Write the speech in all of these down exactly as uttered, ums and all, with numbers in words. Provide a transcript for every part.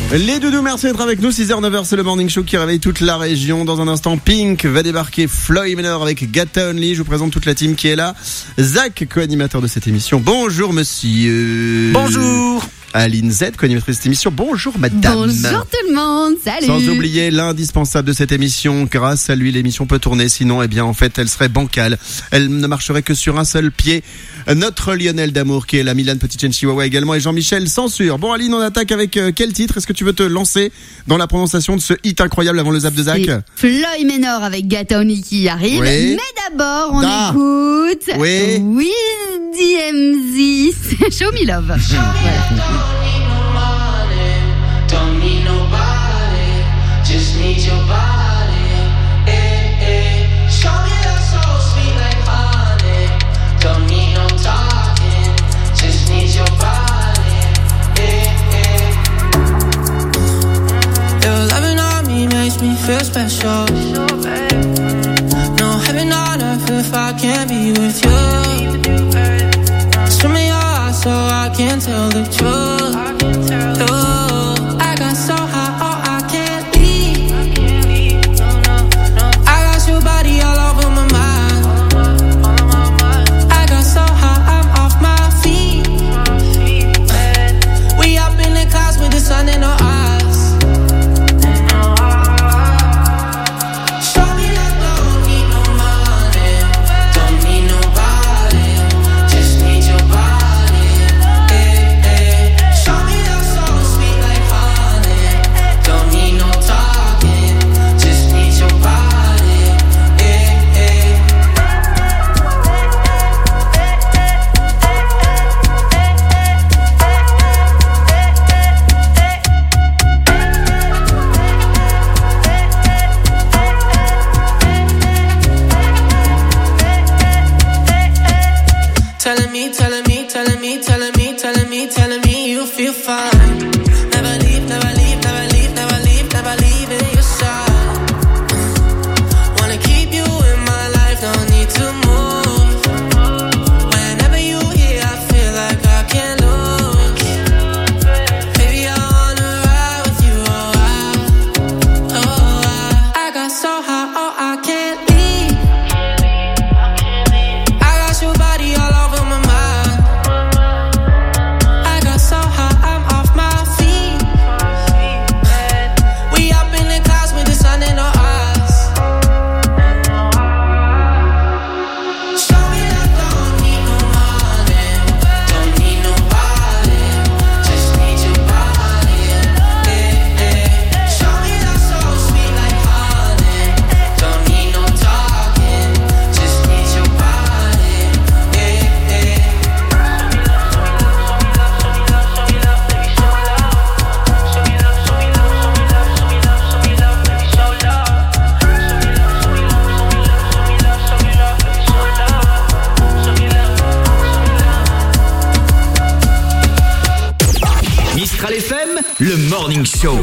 Les doudous, merci d'être avec nous. six heures neuf heures, c'est le Morning Show qui réveille toute la région. Dans un instant, Pink va débarquer, Floyd Manor avec Gata Only. Je vous présente toute la team qui est là. Zach, co-animateur de cette émission. Bonjour monsieur. Bonjour. Aline Z, co-animatrice de cette émission. Bonjour madame. Bonjour tout le monde, salut. Sans oublier l'indispensable de cette émission. Grâce à lui, l'émission peut tourner. Sinon, eh bien, en fait, elle serait bancale. Elle ne marcherait que sur un seul pied. Notre Lionel d'amour qui est la Milan Petitchen Chihuahua également et Jean-Michel Censure. Bon Aline, on attaque avec euh, quel titre? Est-ce que tu veux te lancer dans la prononciation de ce hit incroyable avant le zap de Zach? Floyd Manor avec Gata Only qui arrive. Oui. Mais d'abord, on Da. écoute Oui. With D M Z, Show Me Love. Voilà. Me feel special. No heaven on earth if I can't be with you. Swim in your eyes so I can tell the truth. Ooh, I got so high, oh I can't leave. I got your body all over my mind. I got so high, I'm off my feet. We up in the clouds with the sun in our eyes. Telling me, telling me, telling me, telling me, telling me, telling me you feel fine. Never leave, never leave, never leave, never leave, never leave in your side. Wanna keep you in my life, don't need to move. Whenever you here, I feel like I can't lose. Baby, I wanna ride with you, oh I, oh I. I got so high, oh I can't leave. I got your body all over. Le Morning Show.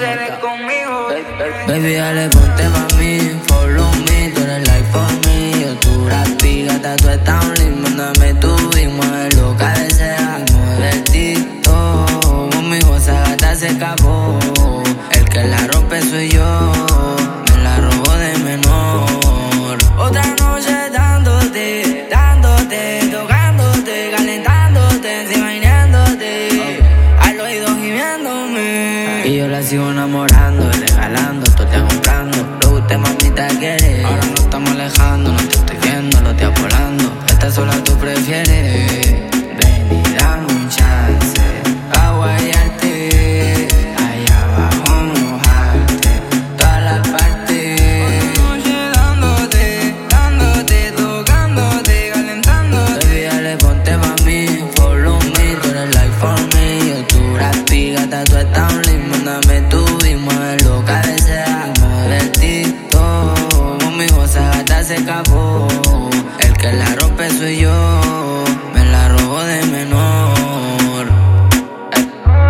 Baby, dale, ponte pa' mí, follow me, tú eres like for me. Yo Oscura fíjate, tú estás un lindo, mándame tu y mueve lo que deseas, mueve oh, conmigo esa gata se escapó. El que la rompe soy yo, me la robó de menor. Otra noche dándote, dándote, tocándote, calentándote, encima bañándote, al oído gimiéndome. Y yo la sigo enamorando, regalando, todo te comprando. Lo que usted mamita quiere, ahora no estamos alejando, no te estoy viendo, lo estoy volando. Esta sola tú prefieres. Ven y dame un chance, a guayarte, allá abajo mojarte, todas las partes. Oye, dándote, dándote, tocándote, calentándote. Baby, dale, ponte pa' mí, follow me, tú eres like for me. Yo tú rapi, gata, tú estás un lindo, mándame tu y mueve lo que deseas, mueve todo. Conmigo esa gata se escapó, el que la rompe soy yo, me la robó de menor. Ey.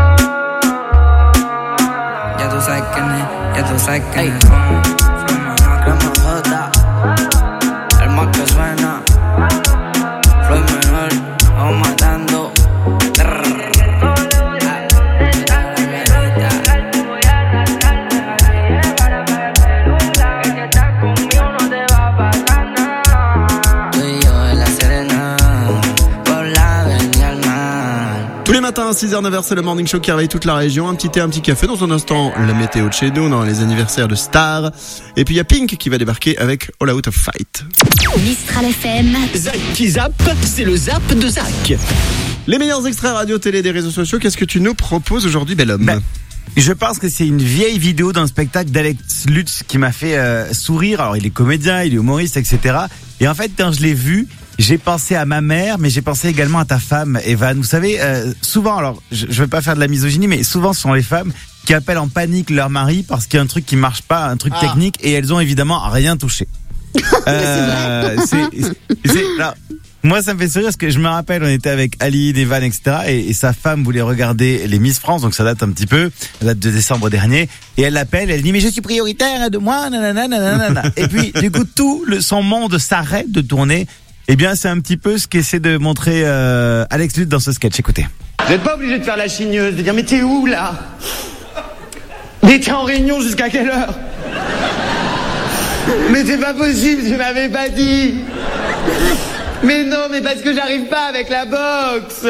Ya tú sabes quién es, ya tú sabes quién es. Crema J, el más que suena. Floyd menor, vamos matando. Tous les matins, six heures, neuf heures, c'est le Morning Show qui réveille toute la région. Un petit thé, un petit café. Dans un instant, la météo de chez nous, dans les anniversaires de stars. Et puis il y a Pink qui va débarquer avec All Out of Fight. Mistral F M. Zach qui zappe, c'est le zap de Zach. Les meilleurs extraits radio, télé des réseaux sociaux. Qu'est-ce que tu nous proposes aujourd'hui, bel homme? Ben, je pense que c'est une vieille vidéo d'un spectacle d'Alex Lutz qui m'a fait euh, sourire. Alors il est comédien, il est humoriste, et cetera. Et en fait, quand je l'ai vu, j'ai pensé à ma mère, mais j'ai pensé également à ta femme, Evan. Vous savez, euh, souvent, alors je ne veux pas faire de la misogynie, mais souvent ce sont les femmes qui appellent en panique leur mari parce qu'il y a un truc qui marche pas, un truc ah. technique, et elles ont évidemment rien touché. euh, c'est, c'est, alors, moi, ça me fait sourire parce que je me rappelle, on était avec Aline, Evan, et cetera. Et, et sa femme voulait regarder les Miss France, donc ça date un petit peu, ça date de décembre dernier. Et elle l'appelle, elle dit mais je suis prioritaire de moi, nanana, nanana. Et puis du coup tout le, son monde s'arrête de tourner. Eh bien, c'est un petit peu ce qu'essaie de montrer euh, Alex Lutz dans ce sketch. Écoutez. Vous n'êtes pas obligé de faire la chigneuse, de dire mais t'es où là? Mais t'es en réunion jusqu'à quelle heure? Mais c'est pas possible, tu m'avais pas dit. Mais non, mais parce que j'arrive pas avec la boxe.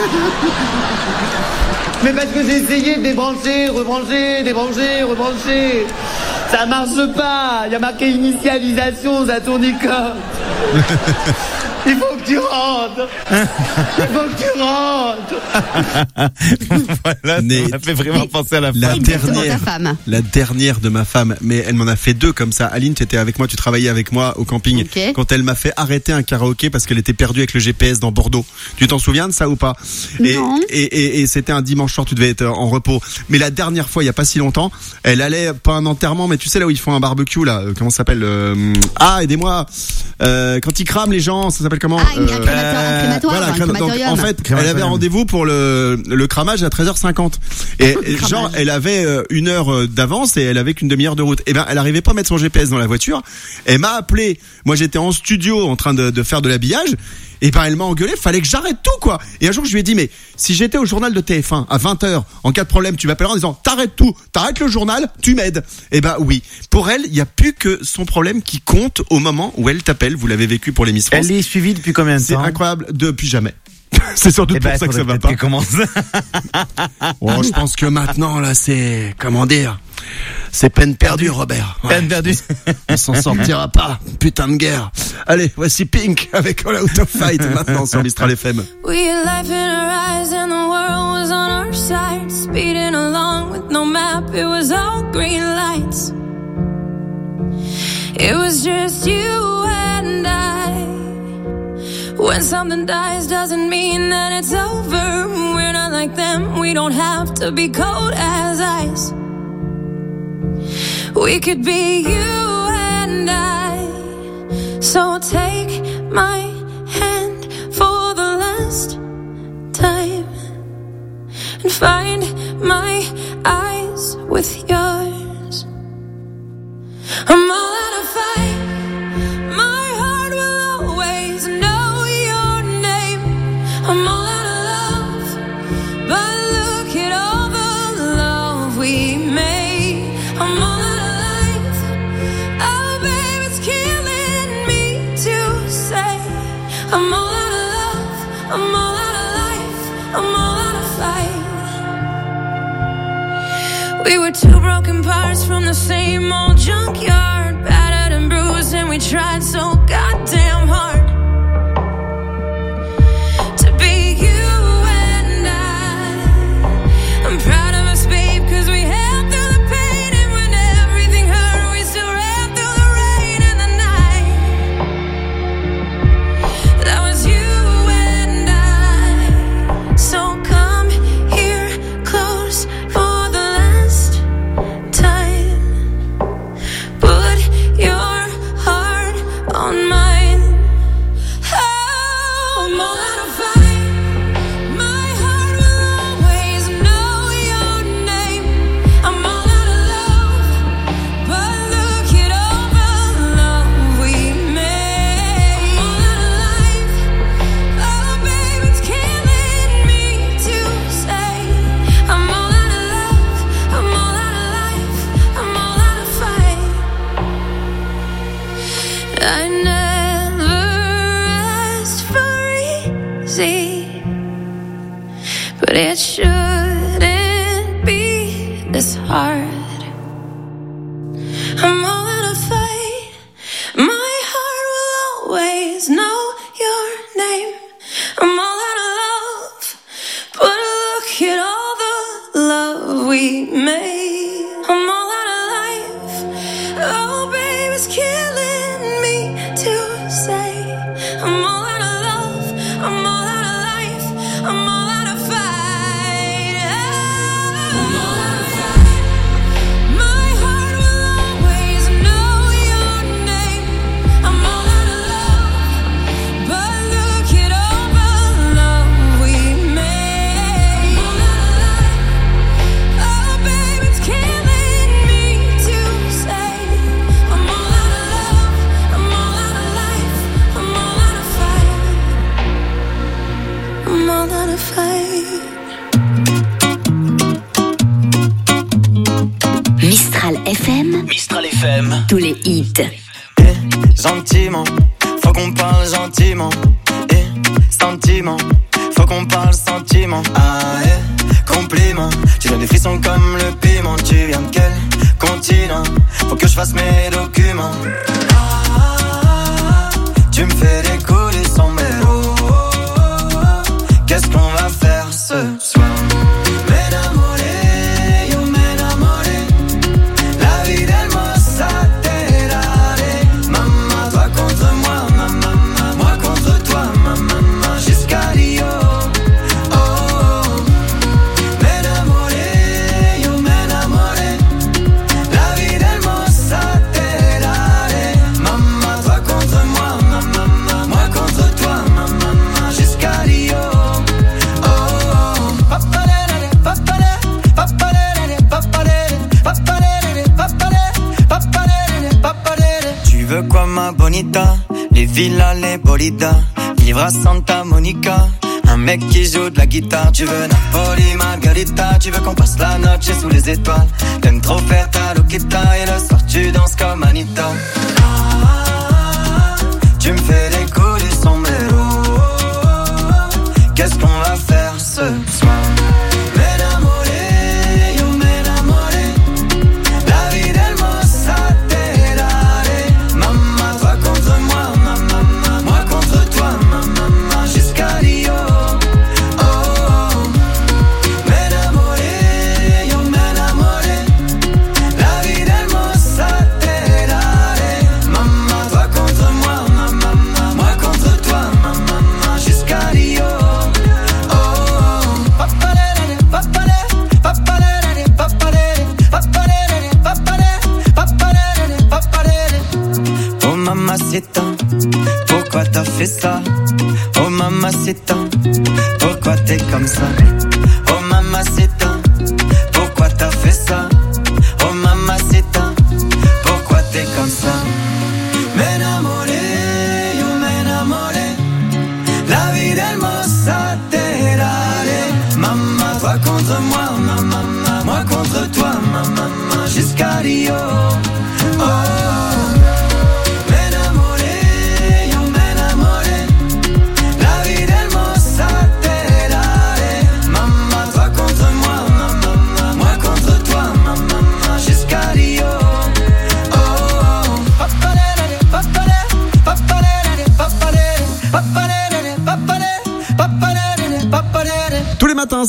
Mais parce que j'ai essayé de débrancher, rebrancher, débrancher, rebrancher. Ça marche pas. Il y a marqué initialisation, ça tournicote. Il faut que tu rentres. Il faut que tu rentres. Voilà, mais ça m'a fait vraiment penser à la, la femme. dernière, la dernière de ma femme. Mais elle m'en a fait deux comme ça. Aline, tu étais avec moi, tu travaillais avec moi au camping. Okay. Quand elle m'a fait arrêter un karaoké parce qu'elle était perdue avec le G P S dans Bordeaux. Tu t'en souviens de ça ou pas? Et, et, et, et c'était un dimanche soir, tu devais être en repos. Mais la dernière fois, il y a pas si longtemps, elle allait, pas un enterrement, mais tu sais là où ils font un barbecue là, comment ça s'appelle euh, Ah, aidez-moi. Euh, quand ils crament les gens, ça s'appelle comment? Ah, un crématoire, un crématoire, voilà, un crématorium. Donc, en fait, elle avait rendez-vous pour le, le cramage à treize heures cinquante. Et, et genre, elle avait une heure d'avance et elle avait qu'une demi-heure de route. Et ben, elle arrivait pas à mettre son G P S dans la voiture. Elle m'a appelé. Moi, j'étais en studio en train de, de faire de l'habillage. Et ben, elle m'a engueulé. Fallait que j'arrête tout, quoi. Et un jour, je lui ai dit, mais si j'étais au journal de T F un à vingt heures, en cas de problème, tu m'appelleras en disant, t'arrêtes tout, t'arrêtes le journal, tu m'aides. Et ben, oui. Pour elle, il y a plus que son problème qui compte au moment où elle t'appelle. Vous l'avez vécu pour les Miss France. Elle est suivie depuis combien de temps? C'est incroyable. Depuis jamais. C'est sans doute eh pour ben, ça que ça va pas. Commence. Oh, je pense que maintenant, là, c'est, comment dire, c'est peine perdue, Robert. Ouais. Peine perdue. On s'en sortira pas. Putain de guerre. Allez, voici Pink avec All Out of Fight maintenant sur Mistral F M. We had life in our eyes and the world was on our side. Speeding along with no map, it was all green lights. It was just you and I. When something dies doesn't mean that it's over. We're not like them, we don't have to be cold as ice. We could be you and I. So take my hand for the last time and find my eyes with yours. I'm all out of fight. My heart will I'm all out of love, I'm all out of life, I'm all out of fight. We were two broken parts from the same old junkyard, battered and bruised, and we tried so goddamn hard to be you and I. I'm proud of us, babe, cause we held through the pain, and when everything hurt, we still ran through the rain and the night. That was you and I. So come here close for the last time. Put your heart on mine. Oh, I'm all out of fight. My heart will always know your name. I'm all out of love, but look at all the love we made. I'm all out of life. Oh, babe, it's killing me to say. I'm all out of love, I'm all out of life, I'm all out of fight. I never asked for easy, but it shouldn't be this hard. I'm all out of fight. My heart will always know your name. I'm all out of love, but look at all the love we made. I'm all out of life. Oh, babe, it's killing me to say. I'm all out of love, I'm all out of life, I'm all out of fight. I'm all out of fight. My heart will always know your name. I'm all out of love, but look at all the love we made. I'm all out of life. Oh, babe, it's killing me to say. I'm all out of love, I'm all out of life, I'm all out of fight. I'm all out of fight. Mistral F M, Mistral F M. tous les hits. Eh, gentiment, faut qu'on parle gentiment. Eh, sentiment, faut qu'on parle sentiment. Ah, eh, compliment, tu donnes des frissons comme le piment. Tu viens de quel continent? Faut que je fasse mes documents. Ah, tu me fais décoller sans mélo. Qu'est-ce qu'on va faire ce soir? M'enamoré, yo m'enamoré. La vie d'Elmosa Terrare. Maman, toi contre moi, maman, moi contre toi, maman, jusqu'à Rio. Oh, oh. M'enamoré, yo m'enamoré. La vie d'Elmosa Terrare. Maman, toi contre moi, maman, moi contre toi, maman, jusqu'à Rio. Oh, oh. Papalere, papalere, papalere, papalere, papalere, papalere, papalere, papalere. Tu veux quoi, ma bonita? Les villas, les bolidas, vivre à Santa Monica. Un mec qui joue de la guitare. Tu veux Napoli, Margarita. Tu veux qu'on passe la noche sous les étoiles. T'aimes trop faire ta loquita. Et le soir tu danses comme Anita. Ah, tu me fais décoller sans mélo. Qu'est-ce qu'on va faire ce soir? M'enamoré, yo m'enamoré. La vie d'Elmosa Terrare. Maman, toi contre moi, maman, moi contre toi, maman, jusqu'à Rio. Oh, oh. M'enamoré, yo m'enamoré. La vie d'Elmosa Terrare. Maman, toi contre moi, maman, moi contre toi, maman, jusqu'à Rio. Oh, oh. Papalere, papalere, papalere, papalere, papalere, papalere, papalere, papalere. Oh mamacita, pourquoi t'as fait ça? Oh mamacita, pourquoi t'es comme ça? Oh mamacita, pourquoi t'as fait ça? Oh mamacita, pourquoi t'es comme ça? M'enamoré, yo m'enamoré. La vie d'Elmosa Terrare. Maman, toi contre moi, maman, moi contre toi, maman, jusqu'à Rio. Oh, oh. M'enamoré, yo m'enamoré.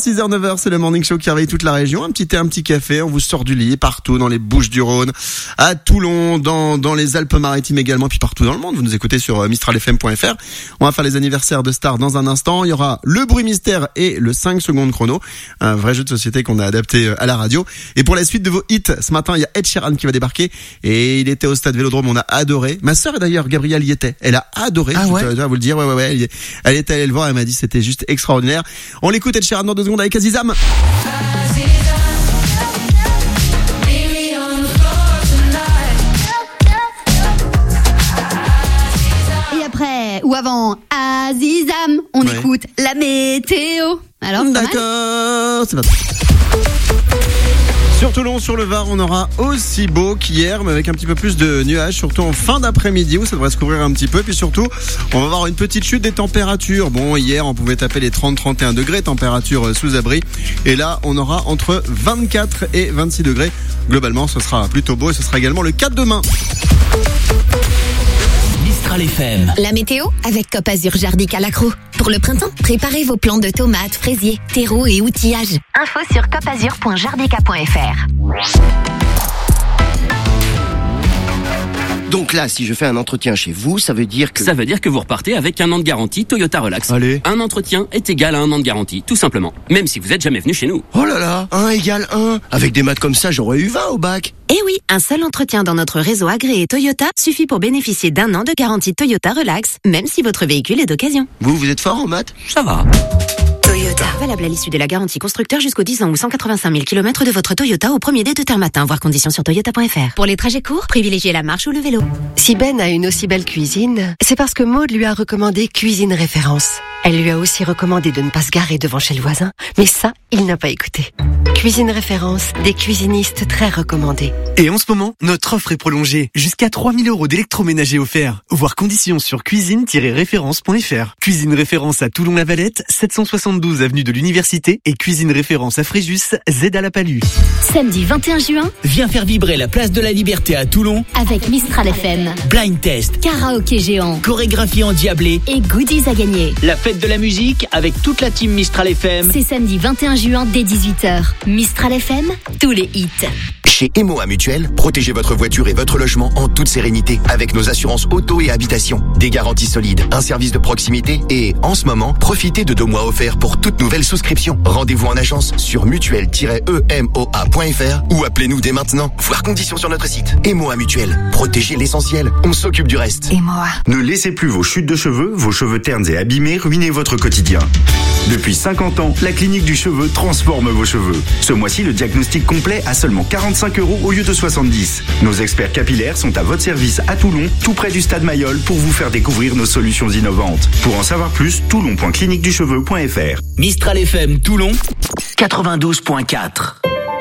six heures neuf heures, c'est le Morning Show qui réveille toute la région. Un petit thé, un petit café, on vous sort du lit partout dans les Bouches-du-Rhône, à Toulon, dans dans les Alpes-Maritimes également, puis partout dans le monde. Vous nous écoutez sur mistral f m point f r. On va faire les anniversaires de stars dans un instant. Il y aura le bruit mystère et le cinq secondes chrono, un vrai jeu de société qu'on a adapté à la radio. Et pour la suite de vos hits, ce matin, il y a Ed Sheeran qui va débarquer et il était au stade Vélodrome, on a adoré. Ma sœur d'ailleurs, Gabrielle y était. Elle a adoré. Ah ouais. Je dois vous le dire. Ouais ouais ouais. Elle est allée le voir, elle m'a dit c'était juste extraordinaire. On l'écoute Ed Sheeran dans deux secondes avec Azizam. Et après, ou avant, Azizam, on Ouais. écoute la météo. Alors, c'est pas mal. D'accord, c'est parti. Sur Toulon, sur le Var, on aura aussi beau qu'hier, mais avec un petit peu plus de nuages, surtout en fin d'après-midi où ça devrait se couvrir un petit peu. Puis surtout, on va avoir une petite chute des températures. Bon, hier, on pouvait taper les trente à trente et un degrés, température sous abri. Et là, on aura entre vingt-quatre et vingt-six degrés. Globalement, ce sera plutôt beau et ce sera également le cas demain. Mistral F M. La météo avec Cop Azur Jardic à l'accro. Pour le printemps, préparez vos plants de tomates, fraisiers, terreaux et outillages. Info sur copazur point jardica point f r. Donc là, si je fais un entretien chez vous, ça veut dire que... Ça veut dire que vous repartez avec un an de garantie Toyota Relax. Allez. Un entretien est égal à un an de garantie, tout simplement. Même si vous êtes jamais venu chez nous. Oh là là, un égale un. Avec des maths comme ça, j'aurais eu vingt au bac. Eh oui, un seul entretien dans notre réseau agréé Toyota suffit pour bénéficier d'un an de garantie Toyota Relax, même si votre véhicule est d'occasion. Vous, vous êtes fort en maths? Ça va. Toyota. Valable à l'issue de la garantie constructeur jusqu'aux dix ans ou cent quatre-vingt-cinq mille kilomètres de votre Toyota au premier dé de terre matin. Voir conditions sur toyota point f r. Pour les trajets courts, privilégiez la marche ou le vélo. Si Ben a une aussi belle cuisine, c'est parce que Maud lui a recommandé Cuisine Référence. Elle lui a aussi recommandé de ne pas se garer devant chez le voisin, mais ça, il n'a pas écouté. Cuisine Référence, des cuisinistes très recommandés. Et en ce moment, notre offre est prolongée. Jusqu'à trois mille euros d'électroménager offerts. Voir conditions sur cuisine tiret référence point f r. Cuisine Référence à Toulon-la-Valette, sept cent soixante-douze avenue de l'Université et Cuisine Référence à Fréjus, Z à la Palue. Samedi vingt et un juin, Viens faire vibrer la place de la Liberté à Toulon. avec Mistral F M, Blind test, karaoké géant chorégraphie endiablée, et goodies à gagner. la fête de la musique avec toute la team Mistral F M. C'est samedi vingt et un juin dès dix-huit heures. Mistral F M, tous les hits. Chez Emo Mutuel, protégez votre voiture et votre logement en toute sérénité avec nos assurances auto et habitation. Des garanties solides, un service de proximité et, en ce moment, profitez de deux mois offerts pour toute nouvelle souscription. Rendez-vous en agence sur mutuel tiret e m o a point f r ou appelez-nous dès maintenant. Voir conditions sur notre site. Emo Mutuel, protégez l'essentiel, on s'occupe du reste. Et moi. Ne laissez plus vos chutes de cheveux, vos cheveux ternes et abîmés ruiner votre quotidien. Depuis cinquante ans, la clinique du cheveu transforme vos cheveux. Ce mois-ci, le diagnostic complet à seulement quarante-cinq euros au lieu de soixante-dix. Nos experts capillaires sont à votre service à Toulon, tout près du stade Mayol, pour vous faire découvrir nos solutions innovantes. Pour en savoir plus, toulon point clinique du cheveu point f r. Mistral F M Toulon, quatre-vingt-douze point quatre.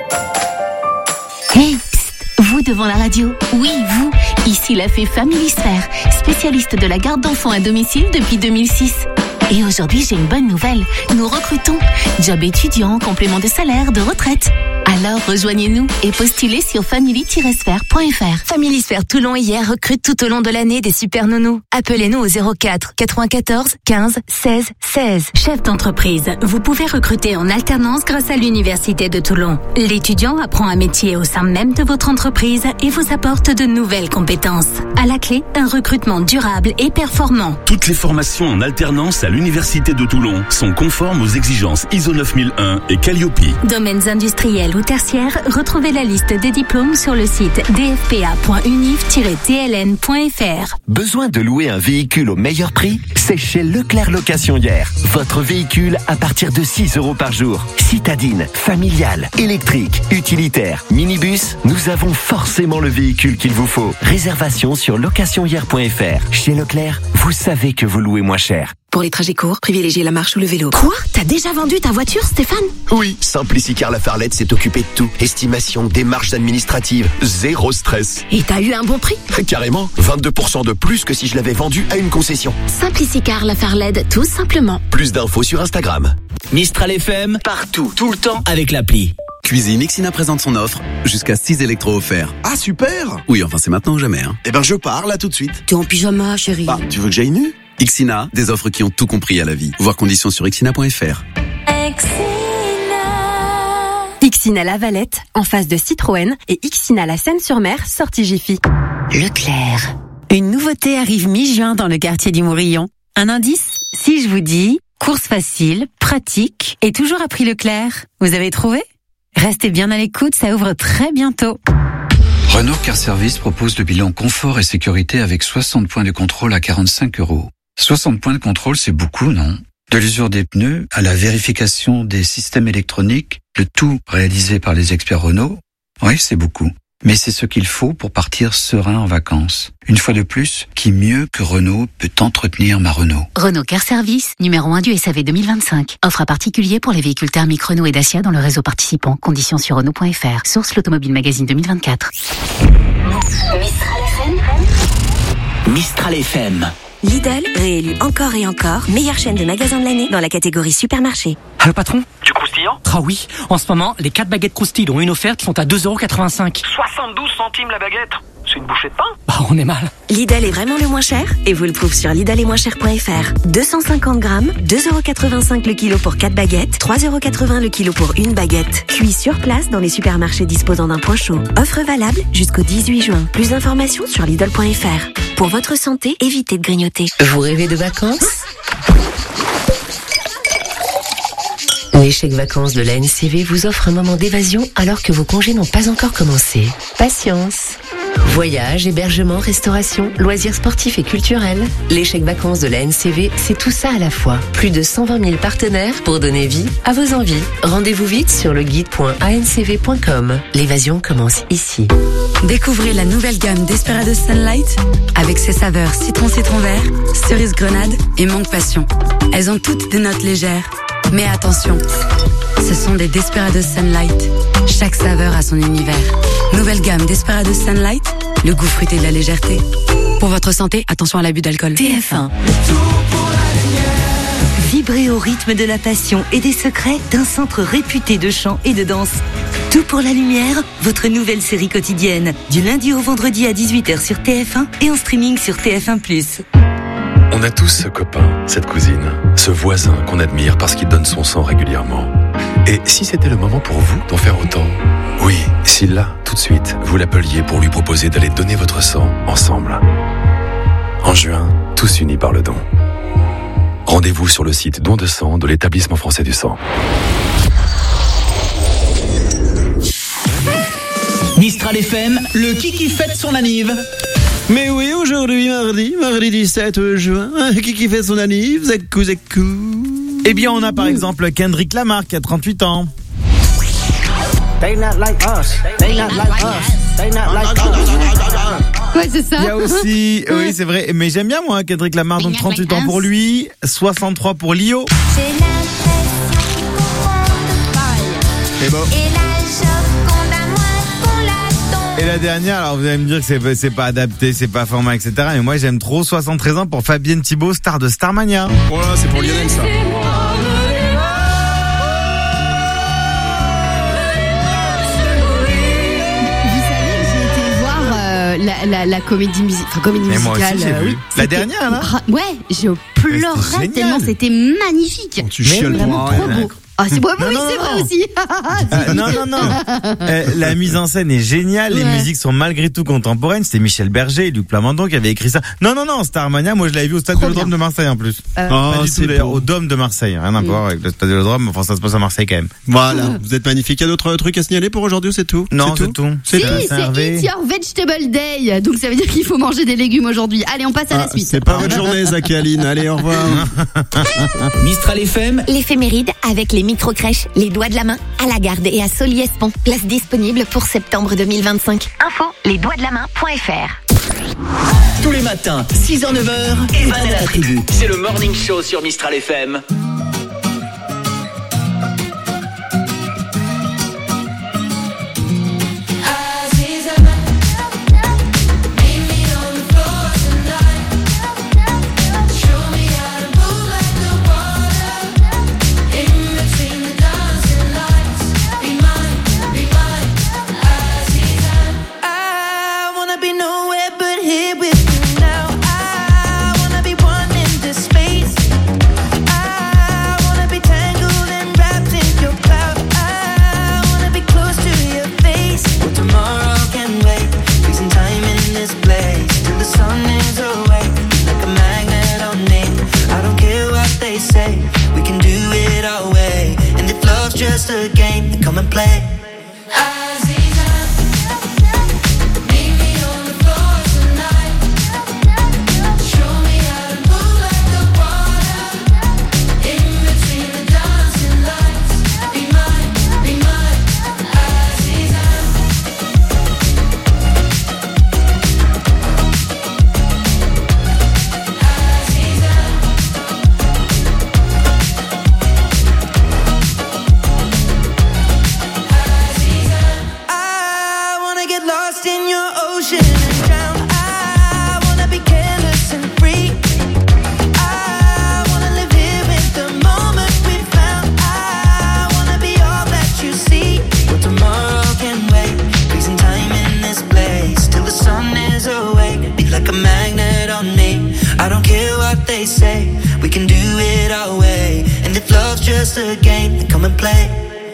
Hey, psst, vous devant la radio. Oui, vous. Ici la fée Family Sphère, spécialiste de la garde d'enfants à domicile depuis deux mille six. Et aujourd'hui, j'ai une bonne nouvelle. Nous recrutons. Job étudiant, complément de salaire, de retraite. Alors, rejoignez-nous et postulez sur family tiret sphère point f r. Family Sphère Toulon hier recrute tout au long de l'année des super nounous. Appelez-nous au zéro quatre quatre-vingt-quatorze quinze seize seize. Chef d'entreprise, vous pouvez recruter en alternance grâce à l'Université de Toulon. L'étudiant apprend un métier au sein même de votre entreprise et vous apporte de nouvelles compétences. À la clé, un recrutement durable et performant. Toutes les formations en alternance à l'Université de Toulon sont conformes aux exigences I S O neuf mille un et Calliope. Domaines industriels ou tertiaires, retrouvez la liste des diplômes sur le site d f p a point univ tiret t l n point f r. Besoin de louer un véhicule au meilleur prix? C'est chez Leclerc Location Hier. Votre véhicule à partir de six euros par jour. Citadine, familial, électrique, utilitaire, minibus, nous avons forcément le véhicule qu'il vous faut. Réservation sur location hier point f r. Chez Leclerc, vous savez que vous louez moins cher. Pour les trajets courts, privilégiez la marche ou le vélo. Quoi? T'as déjà vendu ta voiture, Stéphane? Oui, Simplicicar Lafarlette s'est occupé de tout. Estimation, démarches administratives, zéro stress. Et t'as eu un bon prix? Carrément, vingt-deux pour cent de plus que si je l'avais vendu à une concession. Simplicicar Lafarlette, tout simplement. Plus d'infos sur Instagram. Mistral F M, partout, tout le temps, avec l'appli. Cuisine, Ixina présente son offre, jusqu'à six électros offerts. Ah super! Oui, enfin c'est maintenant ou jamais. Hein. Eh ben je pars là tout de suite. T'es en pyjama, chérie. Bah, tu veux que j'aille nu? Ixina, des offres qui ont tout compris à la vie. Voir conditions sur ixina point f r. Ixina. Ixina La Valette, en face de Citroën, et Ixina La Seine-sur-Mer, sortie Jiffy. Leclerc. Une nouveauté arrive mi-juin dans le quartier du Mourillon. Un indice ? Si je vous dis course facile, pratique et toujours à prix Leclerc, vous avez trouvé ? Restez bien à l'écoute, ça ouvre très bientôt. Renault Car Service propose le bilan confort et sécurité avec soixante points de contrôle à quarante-cinq euros. soixante points de contrôle, c'est beaucoup, non ? De l'usure des pneus à la vérification des systèmes électroniques, le tout réalisé par les experts Renault. Oui, c'est beaucoup. Mais c'est ce qu'il faut pour partir serein en vacances. Une fois de plus, qui mieux que Renault peut entretenir ma Renault ? Renault Car Service, numéro un du S A V deux mille vingt-cinq. Offre à particulier pour les véhicules thermiques Renault et Dacia dans le réseau participant. Conditions sur Renault point F R. Source l'Automobile Magazine deux mille vingt-quatre. Mistral F M. Lidl, réélu encore et encore, meilleure chaîne de magasins de l'année dans la catégorie supermarché. Allô patron ? Du croustillant ? Ah oui, en ce moment, les quatre baguettes croustilles dont une offerte sont à deux euros quatre-vingt-cinq. soixante-douze centimes la baguette. C'est une bouchée de pain. Bah on est mal. Lidl est vraiment le moins cher et vous le prouve sur lidl et moins cher point F R. deux cent cinquante grammes, deux euros quatre-vingt-cinq le kilo pour quatre baguettes, trois euros quatre-vingts le kilo pour une baguette. Cuit sur place dans les supermarchés disposant d'un point chaud. Offre valable jusqu'au dix-huit juin. Plus d'informations sur lidl point F R. Pour votre santé, évitez de grignoter. Vous rêvez de vacances ? Les chèques vacances de la N C V vous offrent un moment d'évasion alors que vos congés n'ont pas encore commencé. Patience. Voyages, hébergement, restauration, loisirs sportifs et culturels. Les chèques vacances de la N C V, c'est tout ça à la fois. Plus de cent vingt mille partenaires pour donner vie à vos envies. Rendez-vous vite sur le guide point a n c v point com. L'évasion commence ici. Découvrez la nouvelle gamme Desperados Sunlight avec ses saveurs citron citron vert, cerise grenade et mangue passion. Elles ont toutes des notes légères. Mais attention, ce sont des Desperados Sunlight. Chaque saveur a son univers. Nouvelle gamme Desperados Sunlight, le goût fruité de la légèreté. Pour votre santé, attention à l'abus d'alcool. T F un. Vibrez au rythme de la passion et des secrets d'un centre réputé de chant et de danse. Tout pour la lumière, votre nouvelle série quotidienne. Du lundi au vendredi à dix-huit heures sur T F un et en streaming sur T F un plus. On a tous ce copain, cette cousine, ce voisin qu'on admire parce qu'il donne son sang régulièrement. Et si c'était le moment pour vous d'en faire autant ? Oui, si là, tout de suite, vous l'appeliez pour lui proposer d'aller donner votre sang ensemble. En juin, tous unis par le don. Rendez-vous sur le site Don de sang de l'Établissement français du sang. Mistral F M, le Kiki fête son anniv. Mais oui, aujourd'hui, mardi, mardi dix-sept juin, qui qui fait son anniv, Zekou Zekou. Eh bien, on a par exemple Kendrick Lamar qui a trente-huit ans. They not like us. They not like us. They not like us. Ouais, c'est ça. Il y a aussi, oui, c'est vrai, mais j'aime bien moi Kendrick Lamar, donc trente-huit ans pour lui, soixante-trois pour Lio. C'est beau. Et la dernière, alors vous allez me dire que c'est, c'est pas adapté, c'est pas format, et cetera. Mais moi j'aime trop soixante-treize ans pour Fabienne Thibault, star de Starmania. Voilà, c'est pour Lionel ça. La, la, la comédie, musi- enfin, comédie Mais musicale. moi aussi, j'ai euh, vu. oui, La c'était- dernière, là Ah, ouais, je pleurais tellement, c'était magnifique. Tu Mais chiales vraiment pour trop rien. beau. Ah, c'est beau, Non, oui, non, c'est non. vrai aussi. Euh, non, non, non. Euh, la mise en scène est géniale. Les Ouais. musiques sont malgré tout contemporaines. C'était Michel Berger et Luc Plamondon qui avaient écrit ça. Non, non, non. Starmania, moi je l'avais vu au stade Trop Vélodrome bien. de Marseille en plus. Euh, Pas Oh, du c'est tout d'ailleurs, beau. au Dôme de Marseille. Rien à Mm. voir avec le stade Vélodrome. Enfin, ça se passe à Marseille quand même. Voilà, vous êtes magnifique. Il y a d'autres trucs à signaler pour aujourd'hui, c'est tout Non, c'est tout. C'est Si, tout. c'est Eat Your Vegetable Day. Donc ça veut dire qu'il faut manger des légumes aujourd'hui. Allez, on passe à Ah, la suite. c'est pas votre journée, Zach et Aline. Allez, au revoir. Mistral F M, L'éphéméride avec les micro-crèches, les doigts de la main, à la Garde et à Soliespont. Place disponible pour septembre deux mille vingt-cinq. Info, les doigts de la main point F R. tous les matins, six heures neuf heures, Evan et la tribu. C'est le Morning Show sur Mistral F M. I wanna be nowhere but here with you now. I wanna be one in this space. I play. Just a game, then come and play.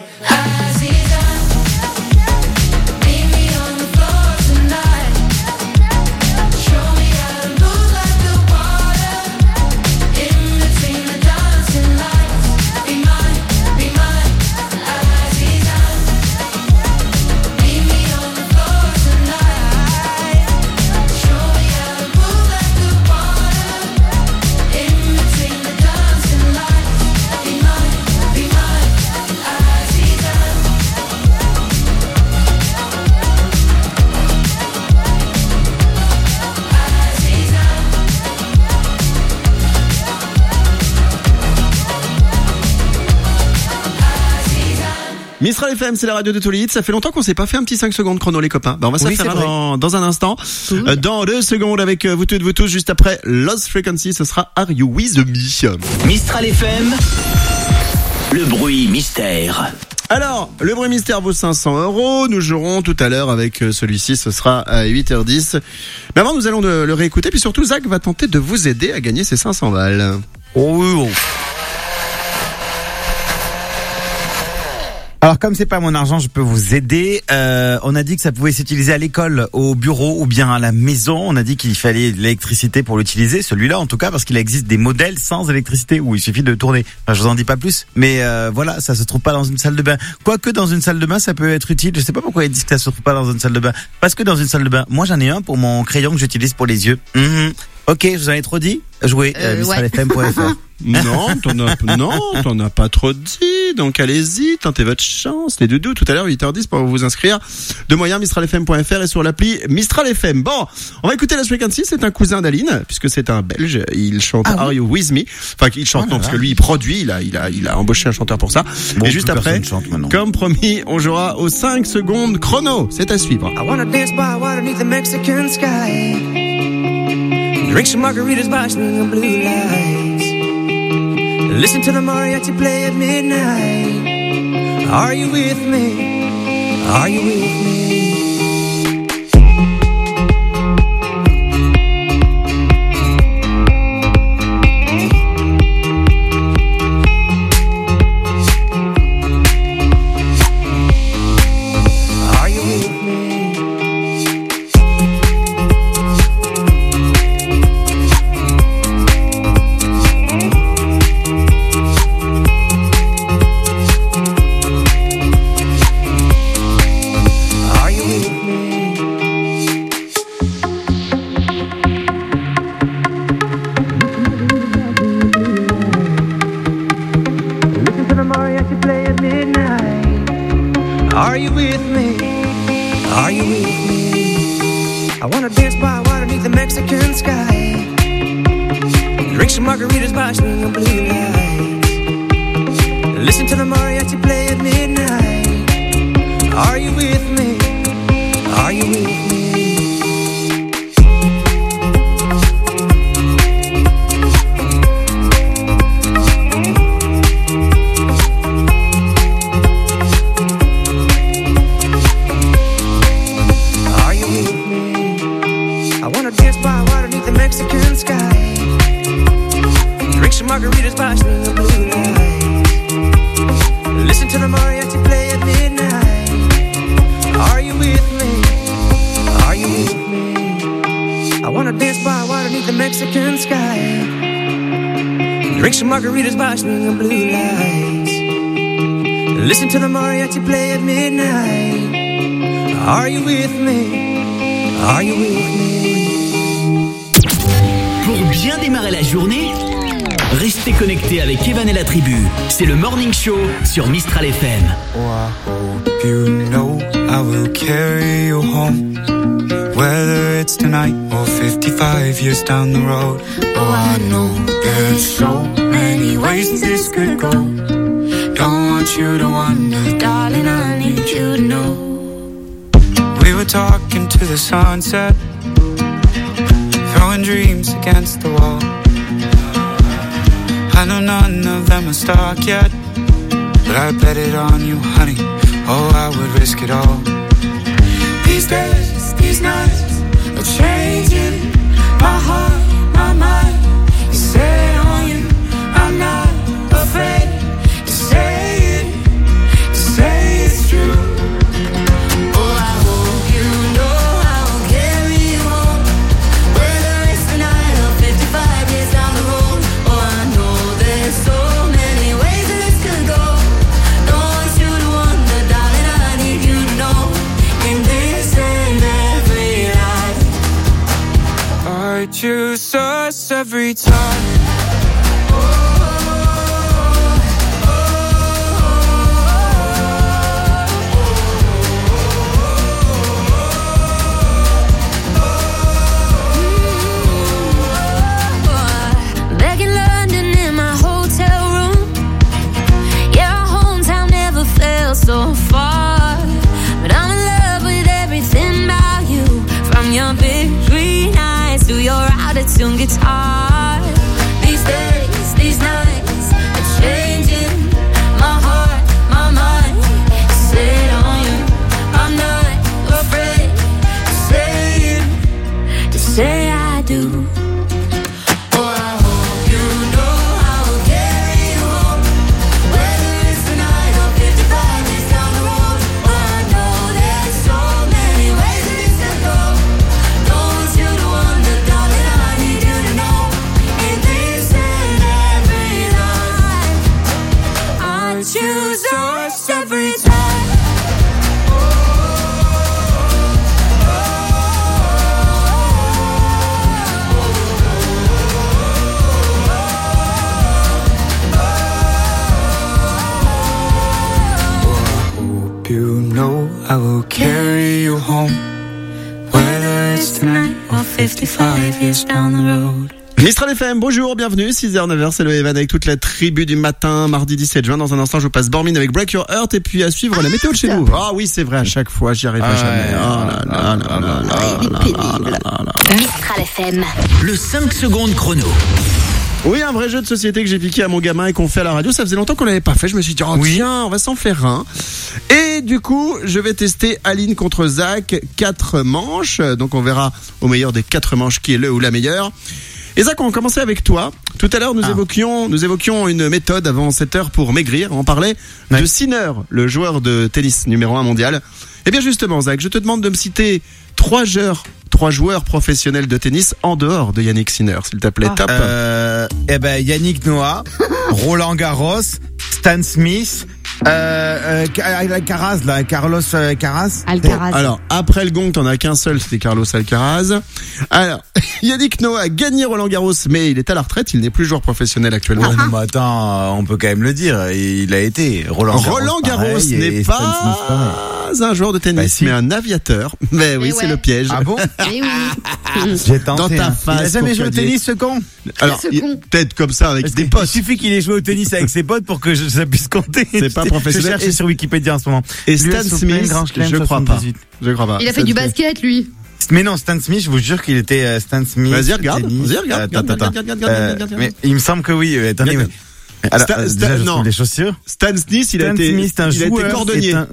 Mistral F M, c'est la radio de tous les hits. Ça fait longtemps qu'on s'est pas fait un petit cinq secondes chrono, les copains. Ben, on va se Oui, faire c'est vrai. dans, dans un instant. Cool. Euh, dans deux secondes avec euh, vous toutes, vous tous, juste après Lost Frequency, ce sera Are You With Me? Mistral F M, le bruit mystère. Alors, le bruit mystère vaut cinq cents euros. Nous jouerons tout à l'heure avec euh, celui-ci. Ce sera à huit heures dix. Mais avant, nous allons le, le réécouter. Puis surtout, Zach va tenter de vous aider à gagner ces cinq cents balles. Oh oui, bon. Alors comme c'est pas mon argent, je peux vous aider. Euh, on a dit que ça pouvait s'utiliser à l'école, au bureau ou bien à la maison. On a dit qu'il fallait de l'électricité pour l'utiliser, celui-là en tout cas, parce qu'il existe des modèles sans électricité où il suffit de tourner. Enfin, je vous en dis pas plus, mais euh, voilà, ça se trouve pas dans une salle de bain. Quoique dans une salle de bain, ça peut être utile. Je sais pas pourquoi ils disent que ça se trouve pas dans une salle de bain. Parce que dans une salle de bain, moi j'en ai un pour mon crayon que j'utilise pour les yeux. Mmh. Ok, je vous en ai trop dit. Jouez euh, Euh, mistral ouais. f m point f r. Non, t'en as, non, t'en as pas trop dit. Donc allez-y, tentez votre chance. Les doudous, tout à l'heure, huit heures dix pour vous inscrire. De moyens, mistral f m point f r et sur l'appli Mistral F M. Bon, on va écouter Lost Frequency. C'est un cousin d'Aline, puisque c'est un Belge. Il chante Ah oui. Are You With Me? Enfin, il chante Oh là non, parce là. que lui, il produit. Il a, il a, il a embauché un chanteur pour ça. Bon, et juste plus après, personne chante maintenant. comme promis, on jouera aux cinq secondes chrono. C'est à suivre. I wanna dance by water beneath the Mexican sky. Drink some margaritas by swinging blue lights. Listen to the mariachi play at midnight. Are you with me? Are you with me? Are you with me? Are you with me? Listen to the mariachi play at midnight. Are you with me? Are you with me? I wanna dance by water beneath the Mexican sky. Drink some margaritas by swinging blue lights. Listen to the mariachi play at midnight. Are you with me? Are you with me? Are you with me? I wanna dance by water beneath the Mexican sky. Drink some margaritas by swinging blue lights. Listen to the mariachi play at midnight. Are you with me? Are you with me? I wanna dance by water beneath the Mexican sky. Drink some margaritas by swinging blue lights. Listen to the mariachi play at midnight. Are you with me? Are you with me? Pour bien démarrer la journée, restez connectés avec Evan et la tribu. C'est le Morning Show sur Mistral F M. Oh, I hope you know I will carry you home. Whether it's tonight or fifty-five years down the road. Oh, I know there's so many ways this could go. Don't want you to wonder, darling, I need you to know. We were talking to the sunset, throwing dreams against the wall. I know none of them are stuck yet, but I bet it on you, honey. Oh, I would risk it all. These days, these nights are changing my heart, my mind. You say on you, I'm not afraid to say it, to say it's true. Oh, I hope you know I will carry you home, whether it's tonight or fifty-five years down the road. Oh, I know there's so many ways that this could go. Don't want you to wonder, darling, I need you to know. In this and every life, I choose us every time. Back in London in my hotel room. Yeah, our hometown never felt so far. But I'm in love with everything about you. From your big green eyes to your out-of-tune guitar. These days, these nights are changing my heart, my mind. Sit on you, I'm not afraid to say it, to say I do. Choose us every time. Hope you know I will carry you home, whether it's tonight or fifty-five years down the road. Mistral F M, bonjour, bienvenue, six heures neuf heures, c'est le Evan avec toute la tribu du matin, mardi dix-sept juin. Dans un instant, je vous passe Bormin avec Break Your Heart et puis à suivre la météo de chez nous. Ah oui, c'est vrai, à chaque fois, j'y arriverai Ah jamais. ouais. Oh là là là là là Il est là pénible. là là là. Mistral F M. Le cinq secondes chrono. Oui, un vrai jeu de société que j'ai piqué à mon gamin et qu'on fait à la radio. Ça faisait longtemps qu'on l'avait pas fait. Je me suis dit, oh tiens, on va s'en faire un. Et du coup, je vais tester Aline contre Zach. Quatre manches. Donc on verra au meilleur des quatre manches qui est le ou la meilleure. Et Zach, on va commencer avec toi. Tout à l'heure, nous Ah. évoquions, nous évoquions une méthode avant sept heures pour maigrir. On parlait de Sinner, le joueur de tennis numéro un mondial. Eh bien, justement, Zach, je te demande de me citer trois joueurs, trois joueurs professionnels de tennis en dehors de Yannick Sinner, s'il te plaît. Top. Euh, eh ben, Yannick Noah, Roland Garros, Stan Smith, euh, euh, Caraz, là, Carlos euh, Caraz. Alcaraz. Alors, après le gong, t'en as qu'un seul, c'était Carlos Alcaraz. Alors, Yannick Noah a gagné Roland Garros, mais il est à la retraite, il n'est plus joueur professionnel actuellement. Ouais, non, mais attends, on peut quand même le dire, il a été Roland Garros. Roland Garros pareil, n'est et pas Stan Smith, pareil. un joueur de tennis, Bah, si. mais un aviateur. Mais oui, Eh c'est ouais. le piège. Ah bon? Eh oui. J'ai tenté. Dans ta hein. face, Il a jamais pour joué au caler. tennis, ce con? Alors, Ce il- con. peut-être comme ça avec Parce des que potes. Il suffit qu'il ait joué au tennis avec ses potes pour que je, ça puisse compter. C'est pas professionnel. Je cherche sur Wikipédia en ce moment. Et l'U Stan S Open, Smith, Grand Chelem, je crois pas. soixante-dix-huit. Je crois pas. Il a fait Stan du Smith. basket, lui. Mais non, Stan Smith, je vous jure qu'il était euh, Stan Smith. Vas-y, regarde, tennis. vas-y, regarde, Attends, regarde, attends, regarde, regarde, euh, regarde, regarde, Mais il me semble que oui. euh, Attendez, Regarde. mais... Alors, Stan- euh, Stan- déjà, je non. trouve les chaussures. Stan Smith, il a Stan été, Smith, un il a été joueur, cordonnier. Est un,